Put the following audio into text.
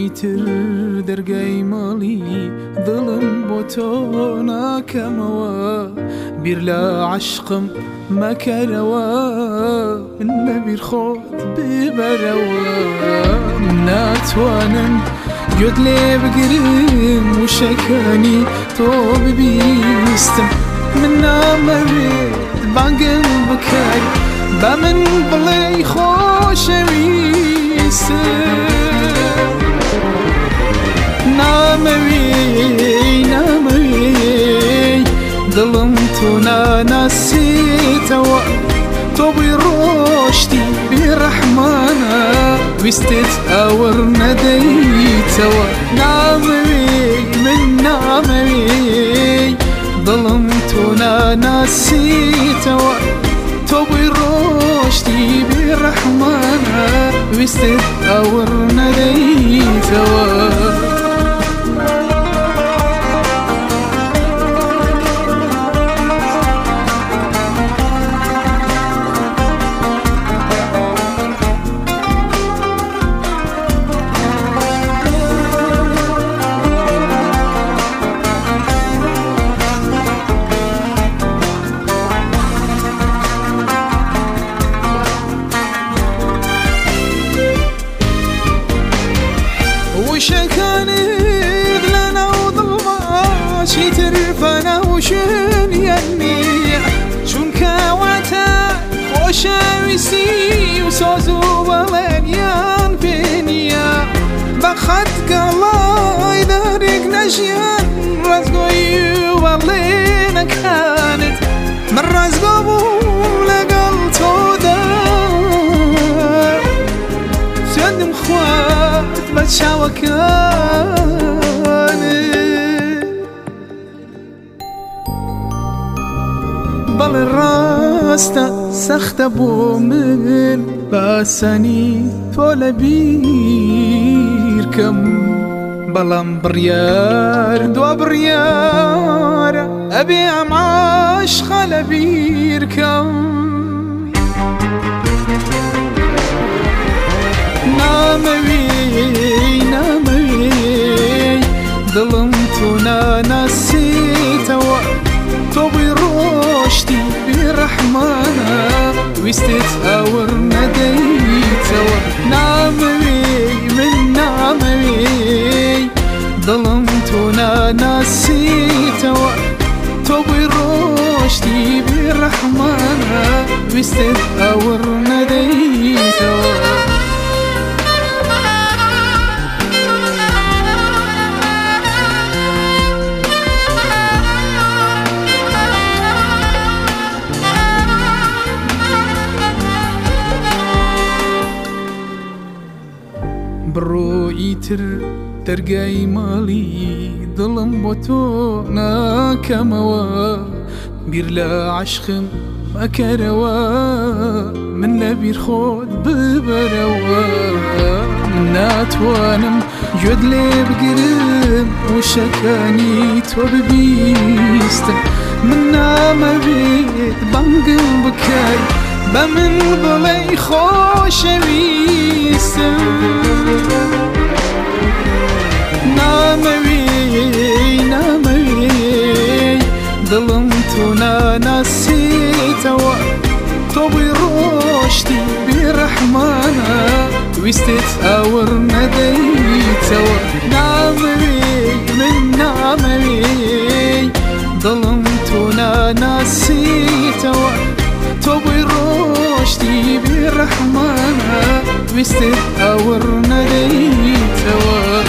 ئیتر دەرگای ماڵی دڵم بۆ تۆ ناکەمەوە بیر لە عەشقم مەکەرەوە من لە بیر خۆت ببەرەوە ناتوانم گوێت لێ بگرم وشەکانی تۆ ببیستم من نامەوێت بانگم بکەی بە من بڵێ خۆشەویستم نامەوێ دڵم تۆ ناناسیتەوە تۆ بووی ڕۆشتی بێڕەحمانە ویستت ئەوەڕ نەدەیتەوە من نامەوێ دڵم تۆ ناناسیتەوە تۆ بووی ڕۆشتی بێڕەحمانە ویستت ئەوەڕ نەدەیتەوە وشەکانت لەناو دڵما چیتر فەنەوشنیە نییە چونکە واتە خۆشەویستی و سۆز و بەڵێنیان پێ نییە بە خەت گەڵای دەرێک نەژیان ڕازگۆی و بەڵێنەکانت من ڕازگۆ بوو لەگەڵ تۆدا سوێندم خوارد بە چاوەکانت بەڵێ ڕاستە سەختە بۆ من باسەنی تۆ لە بیرکەم بەڵام بڕیار دوا بڕیارە ئەبێ ئەم عاشقە لە بیرکەم نامەوێ دڵم تۆ ناناسیتەوە تۆ بووی ڕۆشتی بێڕەحمانە ویستت ئەوەڕ نەدەیتەوە من نامەوێ دڵم تۆ ناناسیتەوە تۆ بووی ڕۆشتی بێڕەحمانە ویستت ئەوەڕ نەدەیتەوە بڕۆ ئیتر دەرگای ماڵی دڵم بۆ تۆ ناکەمەوە بیر لە عەشقم مەکەرەوە من لە بیر خۆت ببەرەوە ناتوانم گوێت لێ بگرم وشەکانی تۆ ببیستم من نامەوێت بانگم بکەی بە من بڵێ خۆشەویستم نامەوێ دڵم تۆ ناناسیتەوە تۆ بووی ڕۆشتی بێڕەحمانە ویستت ئەوەڕ نەدەیتەوە من نامەوێ دڵم تۆ ناناسیتەوە تۆ بووی ڕۆشتی بێڕەحمانە ویستت ئەوەڕ نەدەیتەوە